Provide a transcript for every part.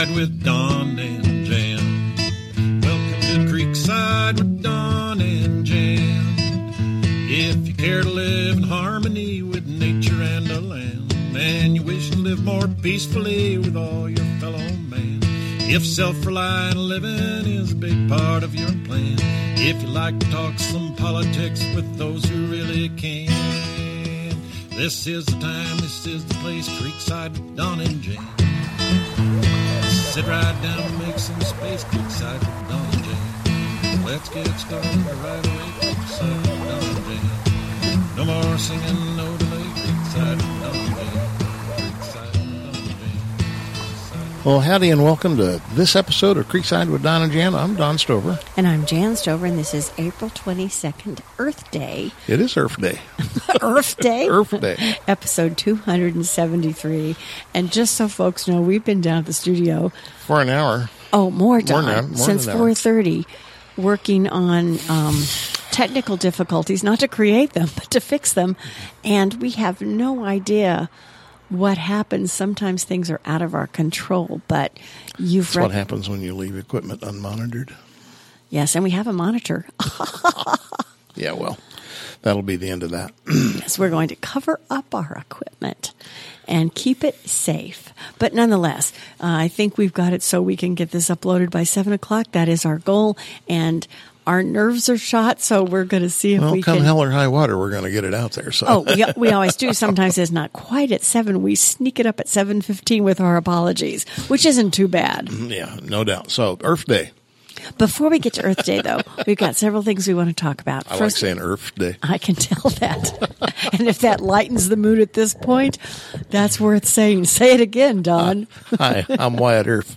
Creekside with Don and Jan. Welcome to Creekside with Don and Jan. If you care to live in harmony with nature and the land, and you wish to live more peacefully with all your fellow man, if self-reliant living is a big part of your plan, if you like to talk some politics with those who really can, this is the time, this is the place, Creekside with Don and Jan. Sit right down and make some space, Creekside with Don and Jan. Let's get started right away, Creekside with Don and Jan. No more singing, no delay, Creekside with Don and Jan. Creekside with Don and Jan. Well, howdy and welcome to this episode of Creekside with Don and Jan. I'm Don Stover. And I'm Jan Stover, and this is April 22nd, Earth Day. It is Earth Day. Earth Day? Earth Day. Episode 273. And just so folks know, we've been down at the studio. For an hour. Oh, more time. More since than an hour. 4:30, working on technical difficulties, not to create them, but to fix them. And we have no idea what happens. Sometimes things are out of our control, but That's what happens when you leave equipment unmonitored. Yes, and we have a monitor. Yeah, well, that'll be the end of that. Yes, we're going to cover up our equipment and keep it safe. But nonetheless, I think we've got it so we can get this uploaded by 7 o'clock. That is our goal. And our nerves are shot, so we're going to see if we can. Come hell or high water, we're going to get it out there. So. Oh, we always do. Sometimes it's not quite at 7. We sneak it up at 7:15 with our apologies, which isn't too bad. Yeah, no doubt. So, Earth Day. Before we get to Earth Day, though, we've got several things we want to talk about. I like saying Earth Day. I can tell that. And if that lightens the mood at this point, that's worth saying. Say it again, Don. Hi, I'm Wyatt Earth.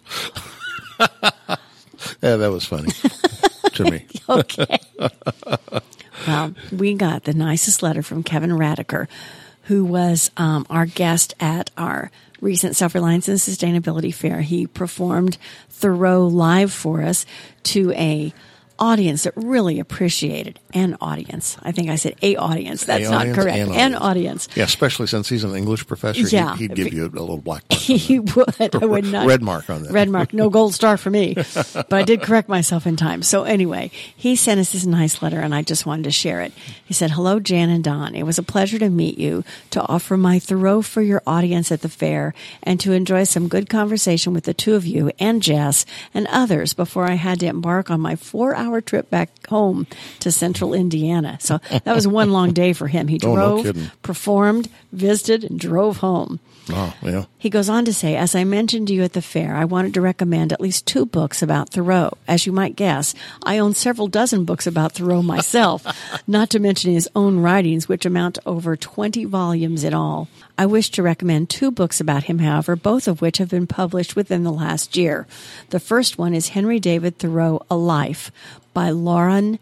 Yeah, that was funny to me. Okay. Well, we got the nicest letter from Kevin Radiker, who was our guest at our recent Self-Reliance and Sustainability Fair. He performed Thoreau live for us to a audience that really appreciated an audience. I think I said a audience. That's not correct. An audience. Yeah, especially since he's an English professor. Yeah. He'd give you a little black mark. He would. I would not. Red mark on that. Red mark. No gold star for me. But I did correct myself in time. So anyway, he sent us this nice letter, and I just wanted to share it. He said, "Hello, Jan and Don. It was a pleasure to meet you, to offer my Thoreau for your audience at the fair, and to enjoy some good conversation with the two of you and Jess and others before I had to embark on my 4-hour trip back home to central Indiana." So that was one long day for him. He drove, no kidding. performed, visited, and drove home. Oh, yeah. He goes on to say, "As I mentioned to you at the fair, I wanted to recommend at least 2 books about Thoreau. As you might guess, I own several dozen books about Thoreau myself, not to mention his own writings, which amount to over 20 volumes in all. I wish to recommend 2 books about him, however, both of which have been published within the last year. The first one is Henry David Thoreau, A Life, by Laura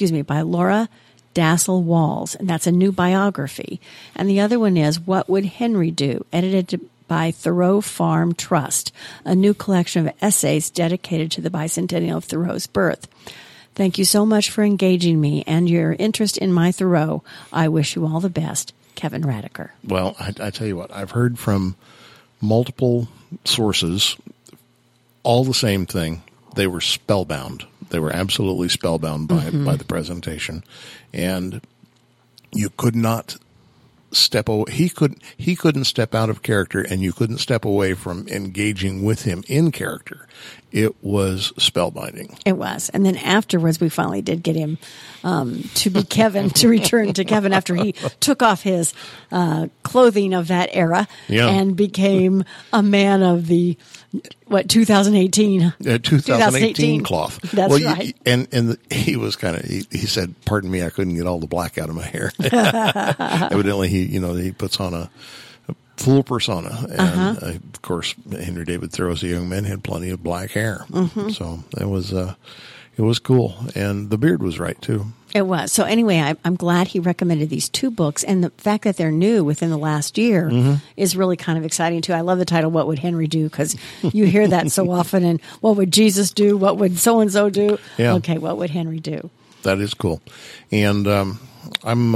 Dassel Walls, and that's a new biography. And the other one is What Would Henry Do?, edited by Thoreau Farm Trust, a new collection of essays dedicated to the bicentennial of Thoreau's birth. Thank you so much for engaging me and your interest in my Thoreau. I wish you all the best. Kevin Radiker." Well, I tell you what, I've heard from multiple sources all the same thing. They were spellbound. They were absolutely spellbound by the presentation, and you could not step away. He couldn't step out of character, and you couldn't step away from engaging with him in character. It was spellbinding. It was. And then afterwards, we finally did get him to be Kevin, to return to Kevin after he took off his clothing of that era and became a man of the, 2018? 2018 cloth. That's right. And he was he said, "Pardon me, I couldn't get all the black out of my hair." Evidently, he puts on a full persona, and of course, Henry David Thoreau as a young man had plenty of black hair, so it was cool, and the beard was right too. It was. So anyway, I'm glad he recommended these 2 books, and the fact that they're new within the last year is really kind of exciting too. I love the title, "What Would Henry Do?" because you hear that so often, and what would Jesus do? What would so-and-so do? Yeah. Okay, what would Henry do? That is cool, and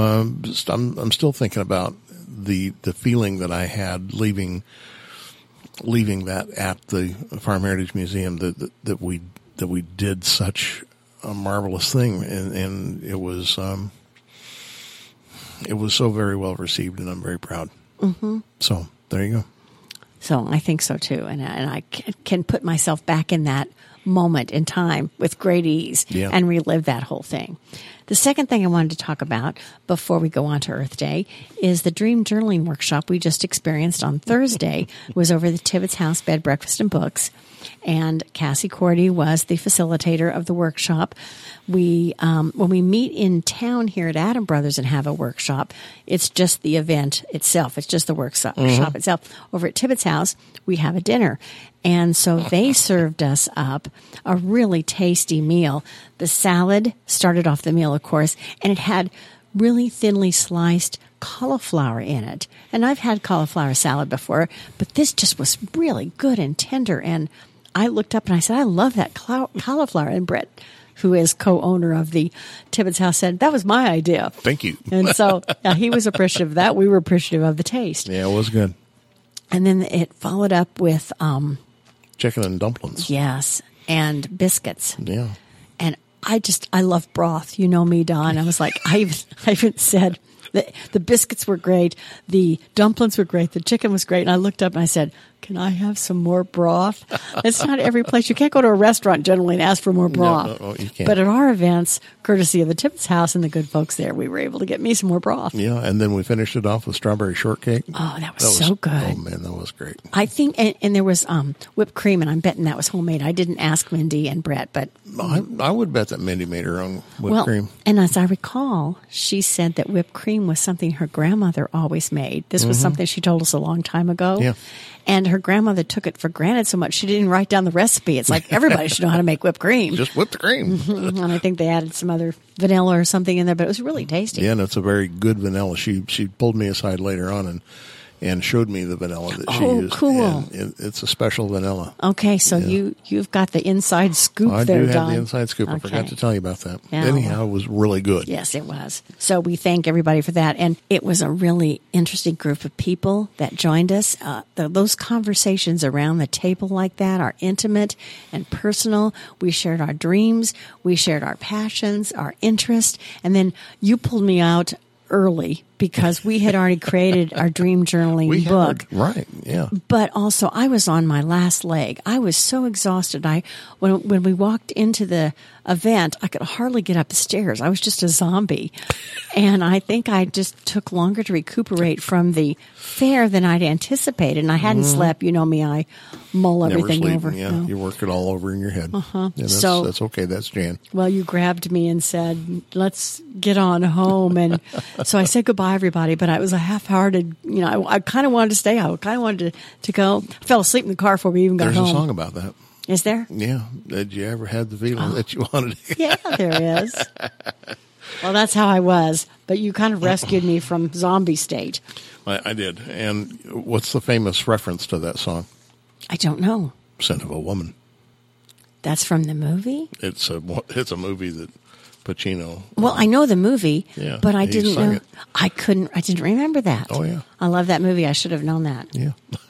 I'm still thinking about the feeling that I had leaving leaving that at the Farm Heritage Museum that we did such a marvelous thing, and it was so very well received, and I'm very proud. Mm-hmm. So there you go. So I think so too, and I can put myself back in that moment in time with great ease and relive that whole thing. The second thing I wanted to talk about before we go on to Earth Day is the Dream Journaling Workshop we just experienced on Thursday. It was over the Tibbetts House Bed, Breakfast, and Books. And Cassie Cordy was the facilitator of the workshop. We, when we meet in town here at Adam Brothers and have a workshop, it's just the event itself. It's just the workshop itself. Over at Tibbetts House, we have a dinner. And so they served us up a really tasty meal. The salad started off the meal, of course, and it had really thinly sliced cauliflower in it. And I've had cauliflower salad before, but this just was really good and tender. And I looked up and I said, I love that cauliflower. And Brett, who is co-owner of the Tibbetts House, said, that was my idea. Thank you. And so he was appreciative of that. We were appreciative of the taste. Yeah, it was good. And then it followed up with chicken and dumplings. Yes, and biscuits. Yeah. And I love broth. You know me, Don. I was like, I even said that the biscuits were great. The dumplings were great. The chicken was great. And I looked up and I said, can I have some more broth? It's not every place. You can't go to a restaurant generally and ask for more broth. No, you can't. But at our events, courtesy of the Tibbetts House and the good folks there, we were able to get me some more broth. Yeah, and then we finished it off with strawberry shortcake. Oh, that was so good. Oh, man, that was great. I think, and there was whipped cream, and I'm betting that was homemade. I didn't ask Mindy and Brett, but I would bet that Mindy made her own whipped cream. And as I recall, she said that whipped cream was something her grandmother always made. This was something she told us a long time ago. Yeah. And her grandmother took it for granted so much she didn't write down the recipe. It's like everybody should know how to make whipped cream. Just whip the cream. And I think they added some other vanilla or something in there, but it was really tasty. Yeah, and it's a very good vanilla. She pulled me aside later on and showed me the vanilla that she used. Oh, cool. And it's a special vanilla. Okay, so you've got the inside scoop I there, do have Don. the inside scoop. I forgot to tell you about that. Yeah. Anyhow, it was really good. Yes, it was. So we thank everybody for that. And it was a really interesting group of people that joined us. Those conversations around the table like that are intimate and personal. We shared our dreams. We shared our passions, our interests. And then you pulled me out early because we had already created our dream journaling book. Right, yeah. But also, I was on my last leg. I was so exhausted. When we walked into the event, I could hardly get up the stairs. I was just a zombie. And I think I just took longer to recuperate from the fair than I'd anticipated. And I hadn't slept. You know me, I mull everything over. Yeah, No. you work it all over in your head. Uh-huh. Yeah, that's okay. That's Jan. Well, you grabbed me and said, let's get on home. And so I said goodbye, everybody, but I was a half-hearted, I kind of wanted to stay. I kind of wanted to go. I fell asleep in the car before we even got home. There's a song about that. Is there? Yeah. Did you ever have the feeling that you wanted to? Yeah, there is. Well, that's how I was. But you kind of rescued me from zombie state. I did. And what's the famous reference to that song? I don't know. Scent of a Woman. That's from the movie? It's a movie that Pacino. Well, I know the movie, Yeah, but I he didn't sung know. it. I didn't remember that. Oh, yeah. I love that movie. I should have known that. Yeah.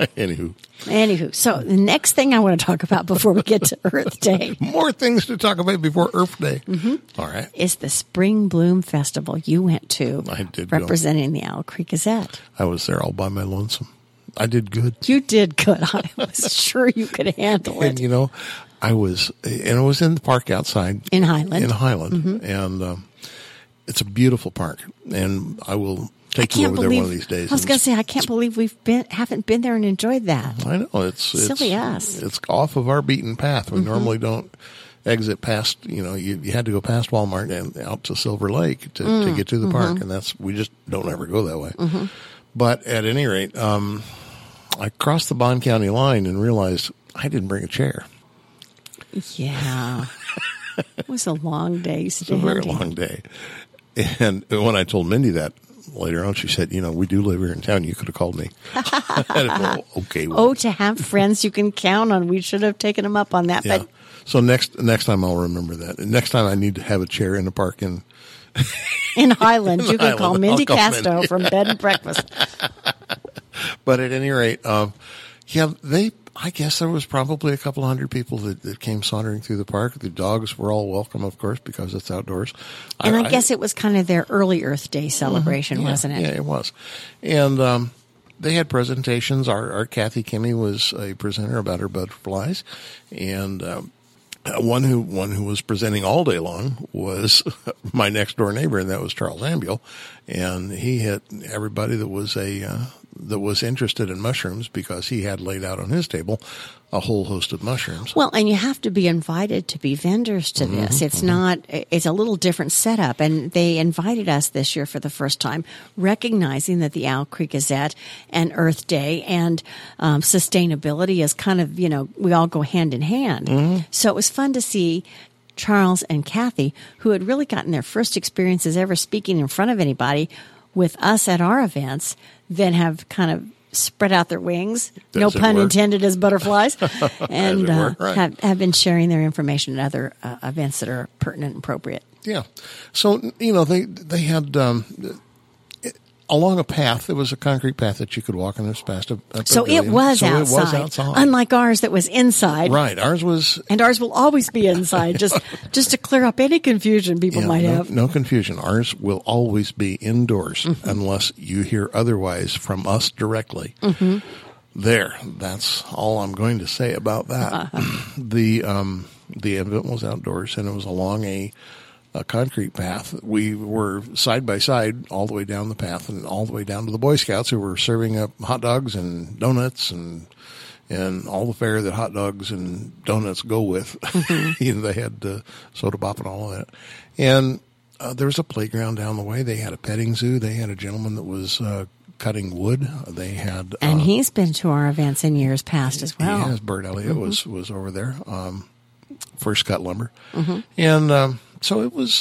Anywho, so the next thing I want to talk about before we get to Earth Day More things to talk about before Earth Day. Mm-hmm. All right. is the Spring Bloom Festival you went to. I did go. representing the Owl Creek Gazette. I was there all by my lonesome. I did good. You did good. I was sure you could handle it. And, I was in the park outside. In Highland. Mm-hmm. And it's a beautiful park. And I will take you over there one of these days. I was going to say, I can't believe haven't been there and enjoyed that. I know. It's silly us. It's off of our beaten path. We normally don't exit past, you had to go past Walmart and out to Silver Lake to get to the park. And we just don't ever go that way. Mm-hmm. But at any rate, I crossed the Bond County line and realized I didn't bring a chair. Yeah. It was a long day standing. It's a very long day. And when I told Mindy that later on, she said, we do live here in town. You could have called me. Okay. Well. Oh, to have friends you can count on. We should have taken them up on that. Yeah. But so next time I'll remember that. And next time I need to have a chair in the park in Highland, you can call Mindy call Casto Mindy. from Bed and Breakfast. But at any rate, Yeah, I guess there was probably a couple hundred people that came sauntering through the park. The dogs were all welcome, of course, because it's outdoors. And I guess it was kind of their early Earth Day celebration, yeah, wasn't it? Yeah, it was. And they had presentations. Our Kathy Kimmy was a presenter about her butterflies, and one who was presenting all day long was my next door neighbor, and that was Charles Ambuel, and he hit everybody that was interested in mushrooms, because he had laid out on his table a whole host of mushrooms. Well, and you have to be invited to be vendors to this. It's a little different setup, and they invited us this year for the first time, recognizing that the Owl Creek Gazette and Earth Day and sustainability is kind of, we all go hand in hand. So it was fun to see Charles and Kathy, who had really gotten their first experiences ever speaking in front of anybody with us at our events, then have kind of spread out their wings, no pun intended, as butterflies, and right. have been sharing their information at other events that are pertinent and appropriate. Yeah. So, they had, along a path, there was a concrete path that you could walk, and it was past a So it was outside, unlike ours that was inside. Right. Ours was. And ours will always be inside, just to clear up any confusion people might have. No confusion. Ours will always be indoors unless you hear otherwise from us directly. There. That's all I'm going to say about that. The event was outdoors, and it was along a concrete path. We were side by side all the way down the path, and all the way down to the Boy Scouts, who were serving up hot dogs and donuts and all the fare that hot dogs and donuts go with. They had soda pop and all of that. And there was a playground down the way. They had a petting zoo. They had a gentleman that was cutting wood. They had, and he's been to our events in years past as well. Yes, Bert Elliott was over there. First Cut Lumber, and so it was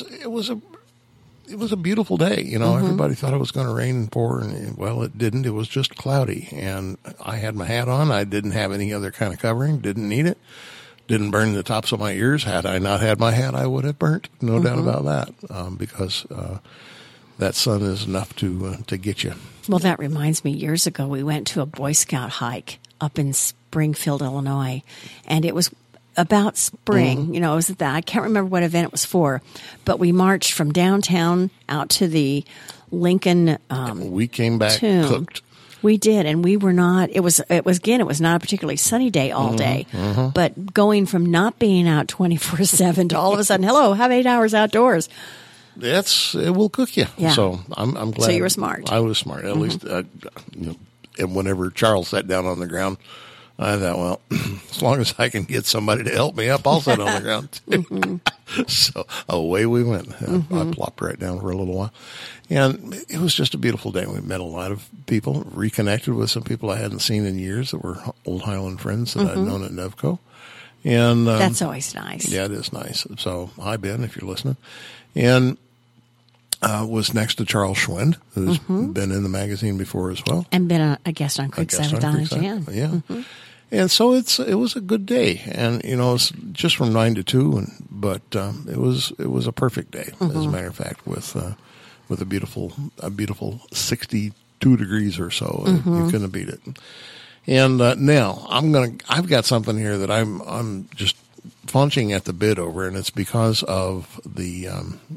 a beautiful day. Everybody thought it was going to rain and pour, and well, it didn't. It was just cloudy, and I had my hat on. I didn't have any other kind of covering. Didn't need it. Didn't burn the tops of my ears. Had I not had my hat, I would have burnt. No doubt about that, because that sun is enough to get you. Well, that reminds me. Years ago, we went to a Boy Scout hike up in Springfield, Illinois, and it was about spring. It was that. I can't remember what event it was for, but we marched from downtown out to the Lincoln. We came back cooked. We did, and we were not. It was not a particularly sunny day all day, but going from not being out 24/7 to all of a sudden, hello, have 8 hours outdoors. It will cook you. Yeah. So I'm glad. So you were smart. I was smart. At least, and whenever Charles sat down on the ground, I thought, well, as long as I can get somebody to help me up, I'll sit on the ground too. So away we went. I plopped right down for a little while. And it was just a beautiful day. We met a lot of people, reconnected with some people I hadn't seen in years that were old Highland friends that I'd known at Nevco. And that's always nice. Yeah, it is nice. So hi, Ben, if you're listening. And was next to Charles Schwind, who's been in the magazine before as well. And been a guest on Creekside with Don and Jan. Yeah. And so it was a good day. And, it's just from 9 to 2, but it was a perfect day, as a matter of fact, with a beautiful 62 degrees or so. You couldn't beat it. And now I've got something here that I'm just flaunching at the bit over, and it's because of the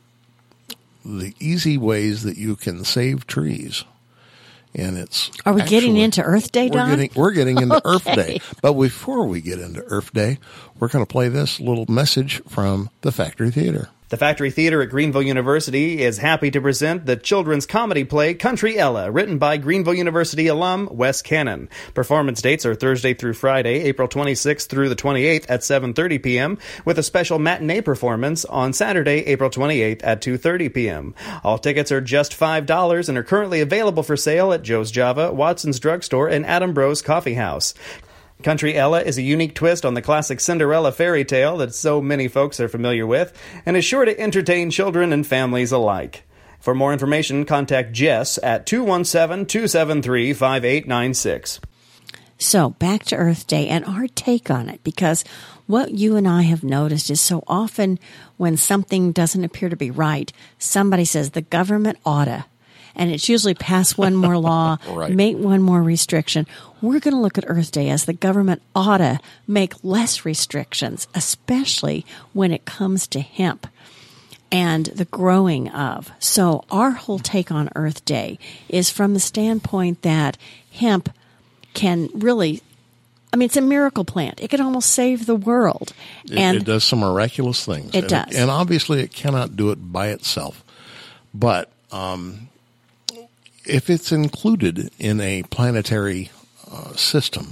easy ways that you can save trees. And Are we getting into Earth Day, Don? We're getting into Earth Day. But before we get into Earth Day, we're going to play this little message from the Factory Theater. The Factory Theater at Greenville University is happy to present the children's comedy play Country Ella, written by Greenville University alum Wes Cannon. Performance dates are Thursday through Friday, April 26th through the 28th at 7:30 p.m., with a special matinee performance on Saturday, April 28th at 2:30 p.m. All tickets are just $5 and are currently available for sale at Joe's Java, Watson's Drugstore, and Adam Bros Coffee House. Country Ella is a unique twist on the classic Cinderella fairy tale that so many folks are familiar with, and is sure to entertain children and families alike. For more information, contact Jess at 217-273-5896. So, back to Earth Day and our take on it, because what you and I have noticed is so often when something doesn't appear to be right, somebody says the government oughta. and it's usually pass one more law, Right. make one more restriction. We're going to look at Earth Day as the government ought to make less restrictions, especially when it comes to hemp and the growing of. So our whole take on Earth Day is from the standpoint that hemp can really, I mean, it's a miracle plant. It can almost save the world. It does some miraculous things. It does. And obviously it cannot do it by itself. But if it's included in a planetary system,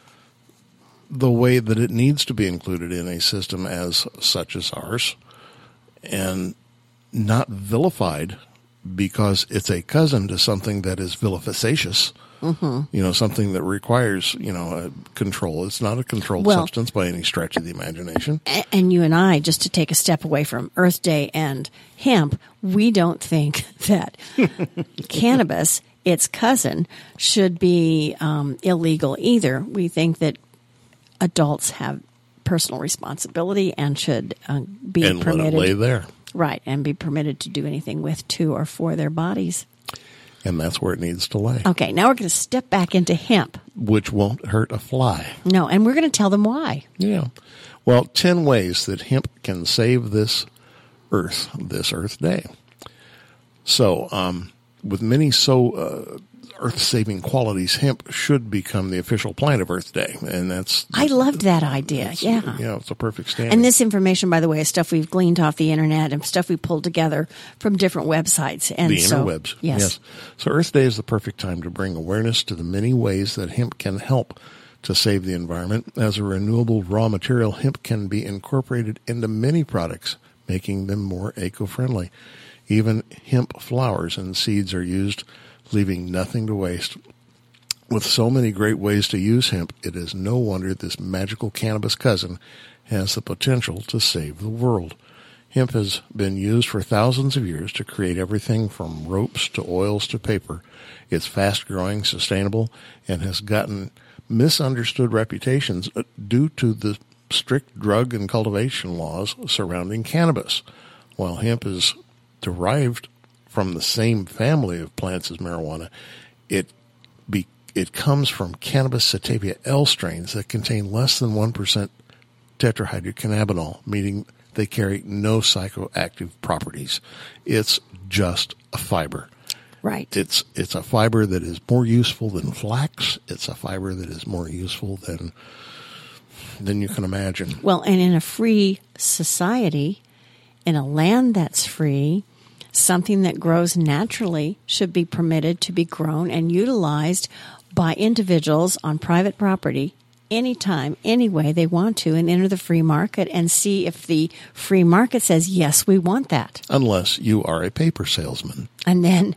the way that it needs to be included in a system as such as ours, and not vilified because it's a cousin to something that is vilificacious, something that requires, control. It's not a controlled substance by any stretch of the imagination. And you and I, just to take a step away from Earth Day and hemp, we don't think that cannabis, its cousin, should be illegal either. We think that adults have personal responsibility and should be and permitted. let it lay there. Right, and be permitted to do anything with, to, or for their bodies. And that's where it needs to lay. Okay, now we're going to step back into hemp. Which won't hurt a fly. No, and we're going to tell them why. Yeah. Well, 10 ways that hemp can save this Earth Day. So, with many earth-saving qualities, hemp should become the official plant of Earth Day. And I loved that idea, yeah. Yeah, it's a perfect standard. And this information, by the way, is stuff we've gleaned off the internet and stuff we pulled together from different websites. And the so, interwebs. Yes. So Earth Day is the perfect time to bring awareness to the many ways that hemp can help to save the environment. As a renewable raw material, hemp can be incorporated into many products, making them more eco-friendly. Even hemp flowers and seeds are used, leaving nothing to waste. With so many great ways to use hemp, it is no wonder this magical cannabis cousin has the potential to save the world. Hemp has been used for thousands of years to create everything from ropes to oils to paper. It's fast-growing, sustainable, and has gotten misunderstood reputations due to the strict drug and cultivation laws surrounding cannabis. While hemp is derived from the same family of plants as marijuana, it comes from Cannabis sativa L strains that contain less than 1% tetrahydrocannabinol, meaning they carry no psychoactive properties. It's just a fiber. Right. It's a fiber that is more useful than flax. It's a fiber that is more useful than you can imagine. Well, and in a free society, in a land that's free, something that grows naturally should be permitted to be grown and utilized by individuals on private property anytime, any way they want to, and enter the free market and see if the free market says, yes, we want that. Unless you are a paper salesman. And then,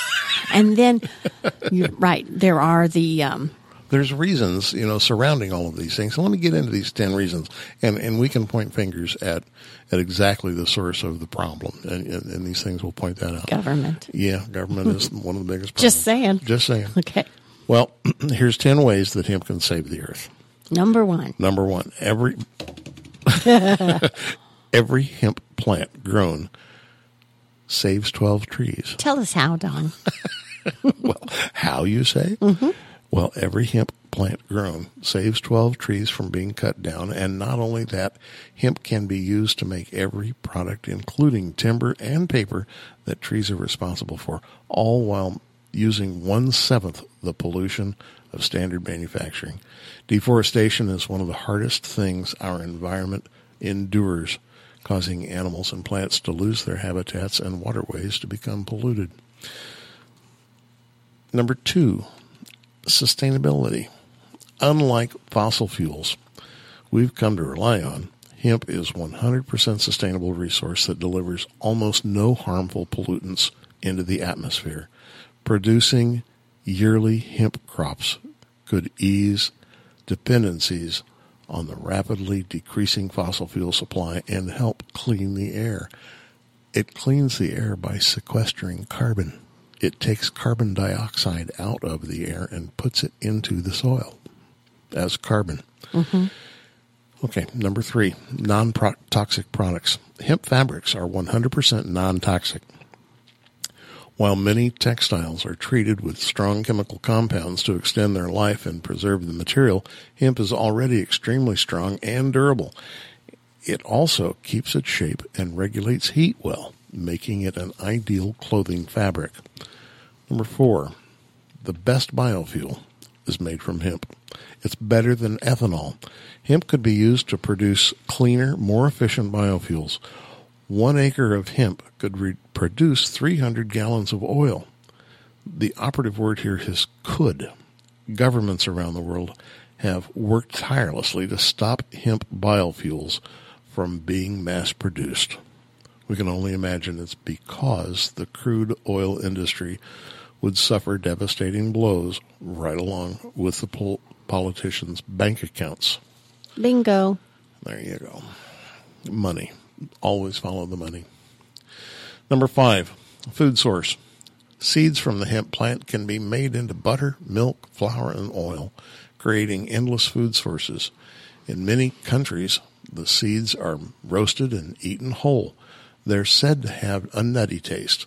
you're right, there are the... There's reasons, surrounding all of these things. So let me get into these 10 reasons, and we can point fingers at exactly the source of the problem, and these things will point that out. Government. Yeah, government is one of the biggest problems. Just saying. Okay. Well, here's 10 ways that hemp can save the earth. Number one, every hemp plant grown saves 12 trees. Tell us how, Don. Well, how you say? Mm-hmm. Well, every hemp plant grown saves 12 trees from being cut down, and not only that, hemp can be used to make every product, including timber and paper, that trees are responsible for, all while using 1/7 the pollution of standard manufacturing. Deforestation is one of the hardest things our environment endures, causing animals and plants to lose their habitats and waterways to become polluted. Number 2, sustainability. Unlike fossil fuels we've come to rely on, hemp is 100% sustainable resource that delivers almost no harmful pollutants into the atmosphere. Producing yearly hemp crops could ease dependencies on the rapidly decreasing fossil fuel supply and help clean the air. It cleans the air by sequestering carbon. It takes carbon dioxide out of the air and puts it into the soil as carbon. Mm-hmm. Okay, number 3, non-toxic products. Hemp fabrics are 100% non-toxic. While many textiles are treated with strong chemical compounds to extend their life and preserve the material, hemp is already extremely strong and durable. It also keeps its shape and regulates heat well, making it an ideal clothing fabric. Number 4, the best biofuel is made from hemp. It's better than ethanol. Hemp could be used to produce cleaner, more efficient biofuels. 1 acre of hemp could produce 300 gallons of oil. The operative word here is could. Governments around the world have worked tirelessly to stop hemp biofuels from being mass-produced. We can only imagine it's because the crude oil industry would suffer devastating blows right along with the politicians' bank accounts. Bingo. There you go. Money. Always follow the money. Number 5, food source. Seeds from the hemp plant can be made into butter, milk, flour, and oil, creating endless food sources. In many countries, the seeds are roasted and eaten whole. They're said to have a nutty taste.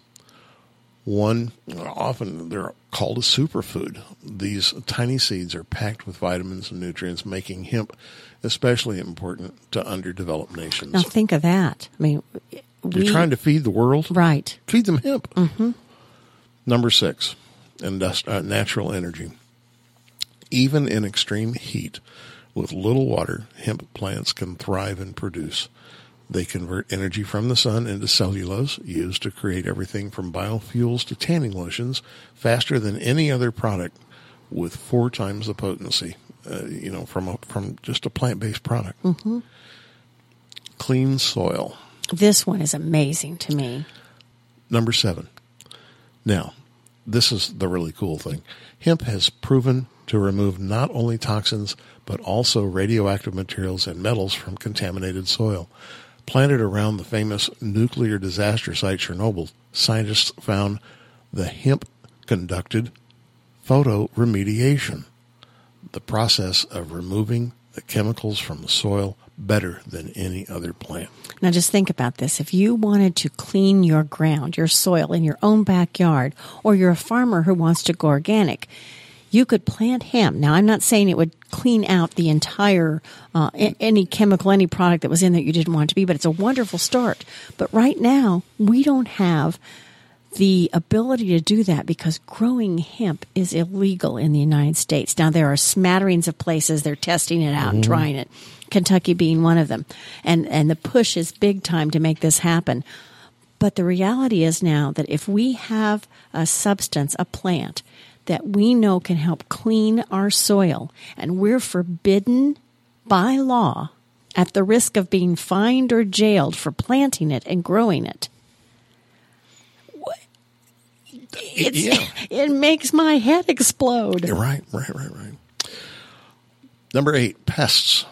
Often they're called a superfood. These tiny seeds are packed with vitamins and nutrients, making hemp especially important to underdeveloped nations. Now think of that. I mean, you're trying to feed the world? Right. Feed them hemp. Mm-hmm. Number 6, natural energy. Even in extreme heat, with little water, hemp plants can thrive and produce. They convert energy from the sun into cellulose, used to create everything from biofuels to tanning lotions, faster than any other product, with 4 times the potency, from just a plant-based product. Mm-hmm. Clean soil. This one is amazing to me. Number 7. Now, this is the really cool thing. Hemp has proven to remove not only toxins, but also radioactive materials and metals from contaminated soil. Planted around the famous nuclear disaster site Chernobyl, scientists found the hemp conducted photoremediation, the process of removing the chemicals from the soil better than any other plant. Now just think about this. If you wanted to clean your ground, your soil in your own backyard, or you're a farmer who wants to go organic, you could plant hemp. Now, I'm not saying it would clean out the entire, any chemical, any product that was in that you didn't want it to be, but it's a wonderful start. But right now, we don't have the ability to do that because growing hemp is illegal in the United States. Now, there are smatterings of places they're testing it out and trying it, Kentucky being one of them. And the push is big time to make this happen. But the reality is now that if we have a substance, a plant, that we know can help clean our soil, and we're forbidden by law at the risk of being fined or jailed for planting it and growing it. It makes my head explode. Right. Number 8, pests.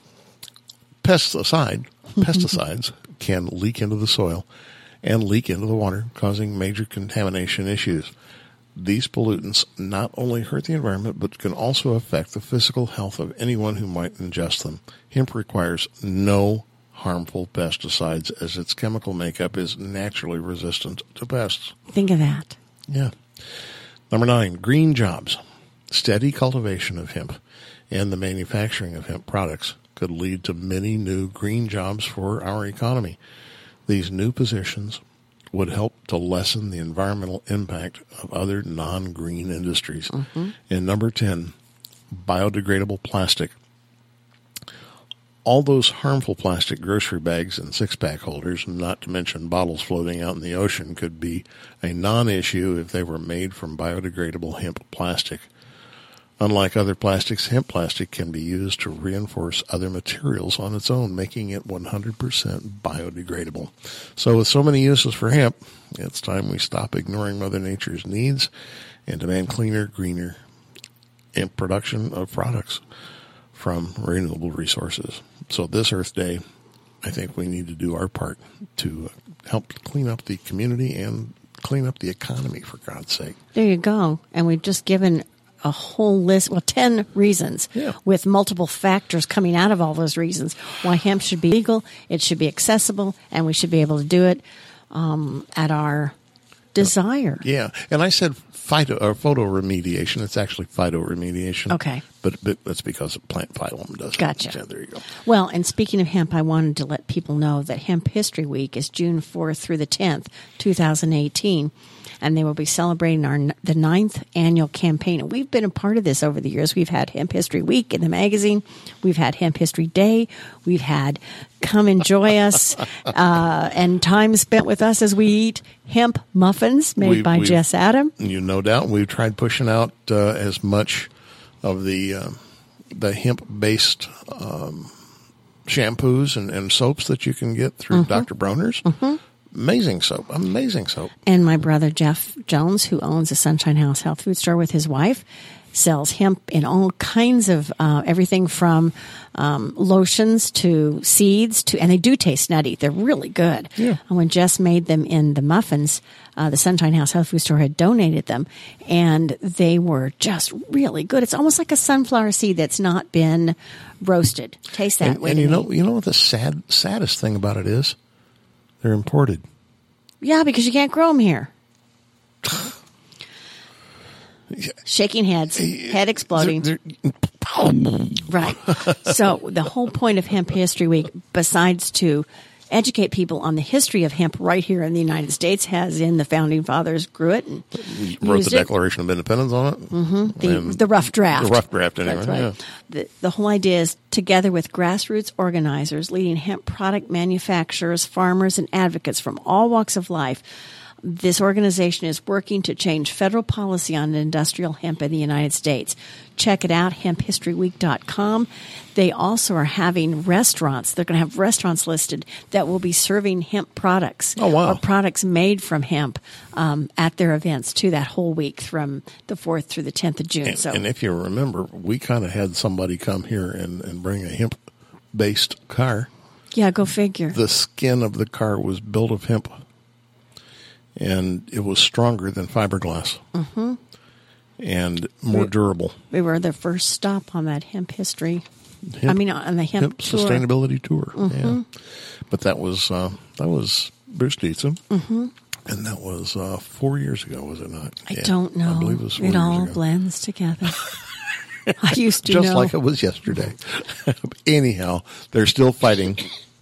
Pesticides can leak into the soil and leak into the water, causing major contamination issues. These pollutants not only hurt the environment, but can also affect the physical health of anyone who might ingest them. Hemp requires no harmful pesticides, as its chemical makeup is naturally resistant to pests. Think of that. Yeah. Number 9, green jobs. Steady cultivation of hemp and the manufacturing of hemp products could lead to many new green jobs for our economy. These new positions would help to lessen the environmental impact of other non-green industries. Mm-hmm. And number 10, biodegradable plastic. All those harmful plastic grocery bags and six-pack holders, not to mention bottles floating out in the ocean, could be a non-issue if they were made from biodegradable hemp plastic. Unlike other plastics, hemp plastic can be used to reinforce other materials on its own, making it 100% biodegradable. So with so many uses for hemp, it's time we stop ignoring Mother Nature's needs and demand cleaner, greener production of products from renewable resources. So this Earth Day, I think we need to do our part to help clean up the community and clean up the economy, for God's sake. There you go. And we've just given a whole list, 10 reasons, with multiple factors coming out of all those reasons why hemp should be legal, it should be accessible, and we should be able to do it at our desire. Yeah, and I said photo remediation. It's actually phytoremediation. Okay. But that's because of plant phylum does. Gotcha. Yeah, there you go. Well, and speaking of hemp, I wanted to let people know that Hemp History Week is June 4th through the 10th, 2018. And they will be celebrating the 9th annual campaign. And we've been a part of this over the years. We've had Hemp History Week in the magazine. We've had Hemp History Day. We've had Come Enjoy Us and time spent with us as we eat hemp muffins made by Jess Adam. You no doubt. We've tried pushing out as much of the hemp-based shampoos and soaps that you can get through Dr. Bronner's. Mm-hmm. Amazing soap. And my brother Jeff Jones, who owns the Sunshine House health food store with his wife, sells hemp in all kinds of everything from lotions to seeds and they do taste nutty. They're really good. Yeah. And when Jess made them in the muffins, the Sunshine House health food store had donated them, and they were just really good. It's almost like a sunflower seed that's not been roasted. Taste that way. And you know what the saddest thing about it is? They're imported. Yeah, because you can't grow them here. Shaking heads, head exploding. Right. So the whole point of Hemp History Week, besides to educate people on the history of hemp right here in the United States, has in the Founding Fathers grew it and wrote the Declaration of Independence on it. Mm-hmm. The rough draft. The rough draft, anyway. That's right. Yeah. The whole idea is, together with grassroots organizers, leading hemp product manufacturers, farmers, and advocates from all walks of life, this organization is working to change federal policy on industrial hemp in the United States. Check it out, hemphistoryweek.com. They also are having restaurants. They're going to have restaurants listed that will be serving hemp products. Oh, wow. Or products made from hemp at their events too, that whole week from the 4th through the 10th of June. And if you remember, we kind of had somebody come here and bring a hemp-based car. Yeah, go figure. The skin of the car was built of hemp. And it was stronger than fiberglass. Mm-hmm. And more durable. We were the first stop on that hemp history. On the hemp tour. Sustainability tour. Mm-hmm. Yeah. But that was Bruce Dietzen. Mm-hmm. And that was 4 years ago, was it not? I don't know. I believe it was 4 years ago. It all ago. blends together. I used to Just know. like it was yesterday. Anyhow, they're still fighting.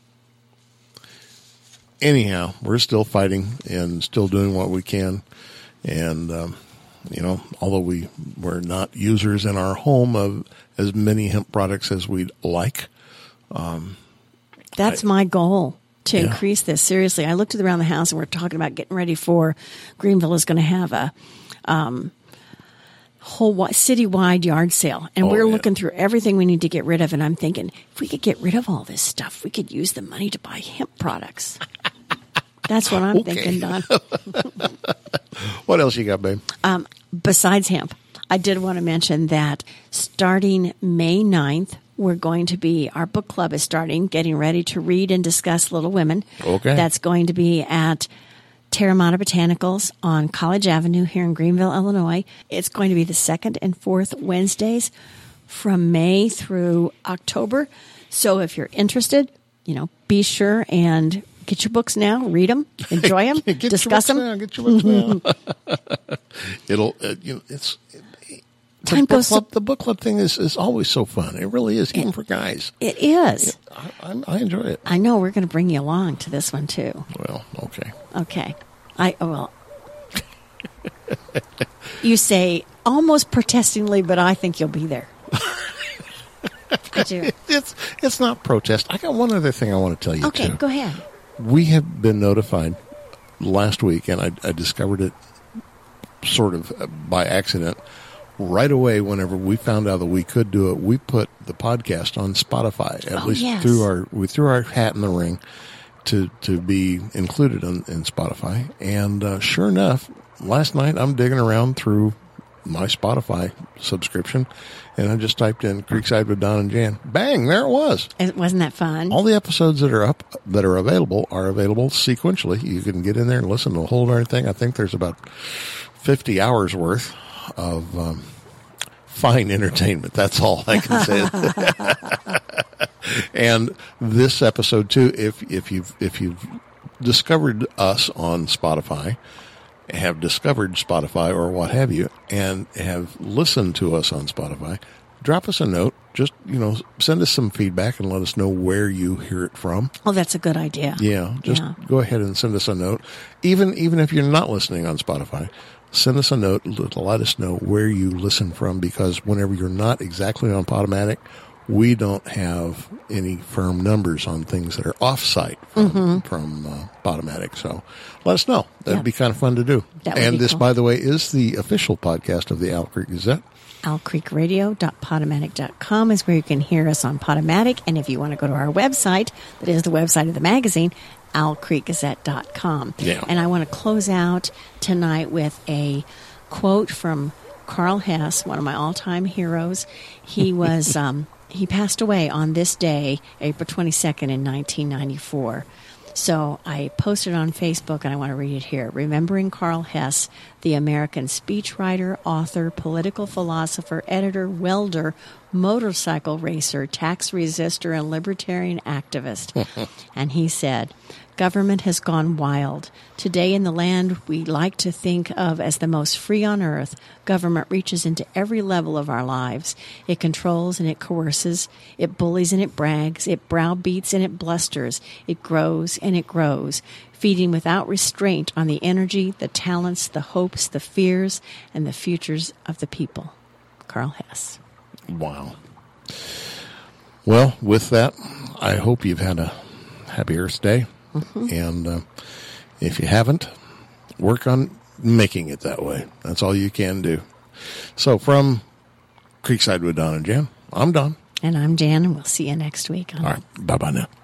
Anyhow, we're still fighting and still doing what we can. And, although we're not users in our home of as many hemp products as we'd like. That's my goal, to increase this. Seriously, I looked around the house and we're talking about getting ready for Greenville is going to have a whole citywide yard sale. And we're looking through everything we need to get rid of. And I'm thinking, if we could get rid of all this stuff, we could use the money to buy hemp products. That's what I'm thinking, Don. What else you got, babe? Besides hemp, I did want to mention that starting May 9th, our book club is starting, getting ready to read and discuss Little Women. Okay. That's going to be at Terramana Botanicals on College Avenue here in Greenville, Illinois. It's going to be the 2nd and 4th Wednesdays from May through October. So if you're interested, be sure and get your books now, read them, enjoy them, discuss them. Get your books now. It'll, it's the book club thing is always so fun. It really is, even for guys. It is. I enjoy it. I know we're going to bring you along to this one too. Well, okay. Okay. You say almost protestingly, but I think you'll be there. I do. It's not protest. I got one other thing I want to tell you. Okay, go ahead. We have been notified last week, and I discovered it sort of by accident. Right away, whenever we found out that we could do it, we put the podcast on Spotify. At least we threw our hat in the ring to be included in Spotify. And sure enough, last night I'm digging around through my Spotify subscription, and I just typed in Creekside with Don and Jan. Bang! There it was. Wasn't that fun? All the episodes that are available sequentially. You can get in there and listen to the whole darn thing. I think there's about 50 hours worth of fine entertainment. That's all I can say. And this episode too, if you've discovered us on Spotify, have discovered Spotify or what have you and have listened to us on Spotify, drop us a note. Just, send us some feedback and let us know where you hear it from. Oh, that's a good idea. Yeah, just go ahead and send us a note. Even if you're not listening on Spotify, send us a note. Let us know where you listen from, because whenever you're not exactly on Podomatic, we don't have any firm numbers on things that are off-site from Podomatic. So let us know. That'd be kind of fun to do. And this, by the way, is the official podcast of the Owl Creek Gazette. owlcreekradio.podomatic.com is where you can hear us on Podomatic. And if you want to go to our website, that is the website of the magazine, owlcreekgazette.com. Yeah. And I want to close out tonight with a quote from Carl Hess, one of my all-time heroes. He was he passed away on this day, April 22nd in 1994. So I posted on Facebook, and I want to read it here. Remembering Carl Hess, the American speechwriter, author, political philosopher, editor, welder, motorcycle racer, tax resistor, and libertarian activist. And he said, "Government has gone wild. Today, in the land we like to think of as the most free on earth, government reaches into every level of our lives. It controls and it coerces. It bullies and it brags. It browbeats and it blusters. It grows and it grows, feeding without restraint on the energy, the talents, the hopes, the fears, and the futures of the people." Carl Hess. Wow. Well, with that, I hope you've had a happy Earth Day. And if you haven't, work on making it that way. That's all you can do. So from Creekside with Don and Jan, I'm Don. And I'm Jan, and we'll see you next week. All right. Bye-bye now.